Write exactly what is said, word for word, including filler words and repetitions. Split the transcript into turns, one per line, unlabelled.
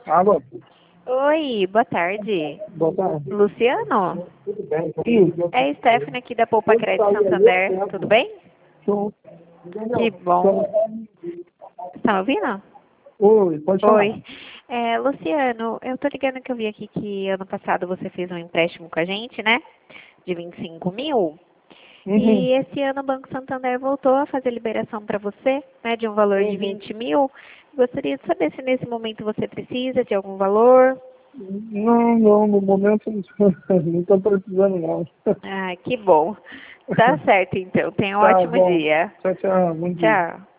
Alô,
Oi, boa tarde.
boa tarde.
Luciano?
Tudo bem? Isso.
É a Stephanie aqui da Poupa Crédito Santander, tudo bem?
Tô.
Que bom.
Tô.
Você tá me ouvindo?
Oi, pode falar.
Oi. É, Luciano, eu tô ligando que eu vi aqui que ano passado você fez um empréstimo com a gente, né? De vinte e cinco mil.
Uhum.
E esse ano o Banco Santander voltou a fazer liberação para você, né, de um valor de
Uhum.
vinte mil. Gostaria de saber se nesse momento você precisa de algum valor.
Não, não, no momento não estou precisando não.
Ah, que bom. Tá certo, então. Tenha um
Tá
ótimo
bom.
dia.
Tchau, tchau. Bom dia.
Tchau.